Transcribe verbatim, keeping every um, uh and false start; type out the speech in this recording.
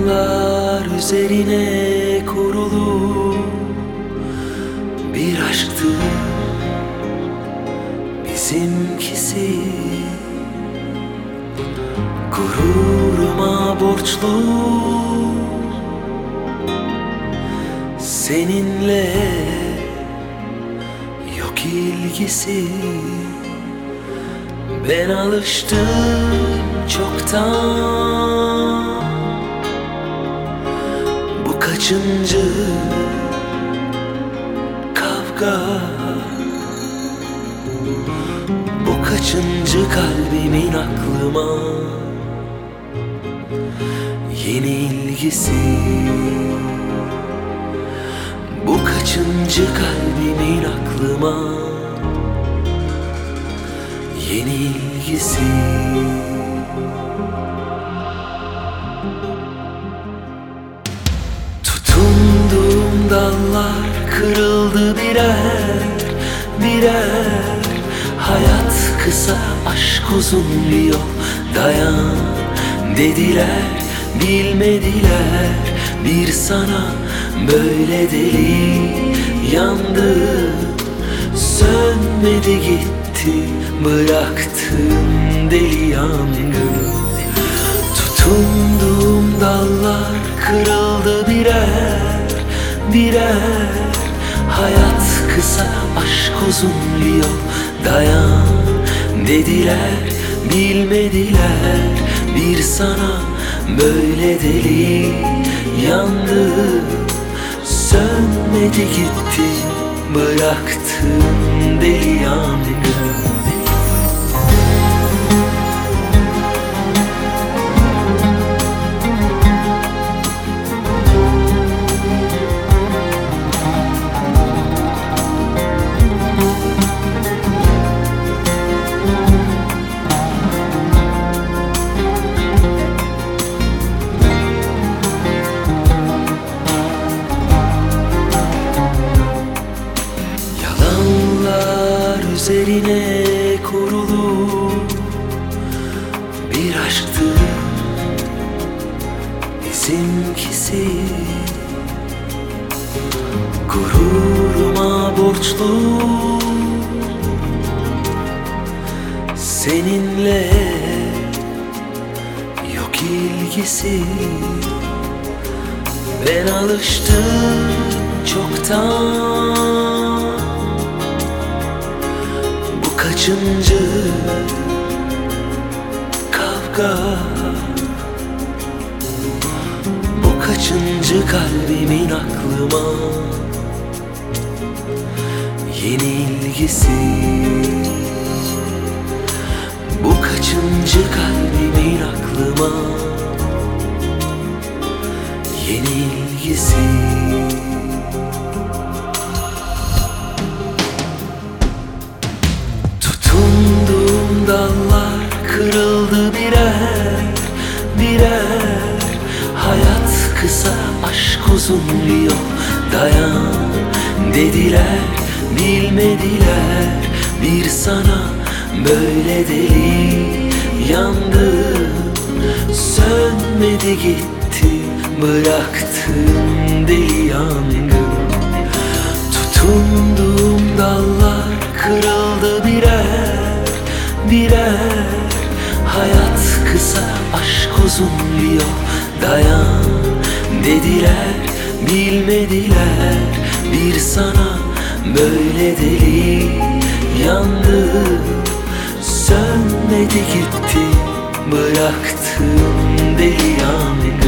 Yalanlar üzerine kurulu bir aşktı bizimkisi. Gururuma borçlu seninle yok ilgisi. Ben alıştım çoktan, bu kaçıncı kavga, bu kaçıncı kalbimin aklıma yeni ilgisi. Bu kaçıncı kalbimin aklıma yeni ilgisi. Tutunduğum dallar kırıldı birer birer. Hayat kısa, aşk uzun bir yol, dayan dediler, bilmediler. Bir sana böyle deli yandı, sönmedi gitti, bıraktın deli yangını. Tutunduğum dallar kırıldı birer birer. Hayat kısa, aşk uzun bir yol, dayan dediler, bilmediler. Bir sana böyle deli yandı, sönmedi gitti, bıraktın deli yangını. Üzerine kurulu bir aşktı bizimkisi. Gururuma borçlu seninle yok ilgisi. Ben alıştım çoktan, kaçıncı kavga, bu kaçıncı kalbimin aklıma yeni ilgisi. Bu kaçıncı kalbimin aklıma yeni ilgisi. Dallar kırıldı birer birer. Hayat kısa, aşk uzun bir yol, dayan dediler, bilmediler. Bir sana böyle deli yandı, sönmedi gitti, bıraktın deli yangını. Tutunduğum dallar kırıldı birer birer. Hayat kısa, aşk uzun bir yol, dayan dediler, bilmediler. Bir sana böyle deli yandı, sönmedi gitti, bıraktın deli yangını.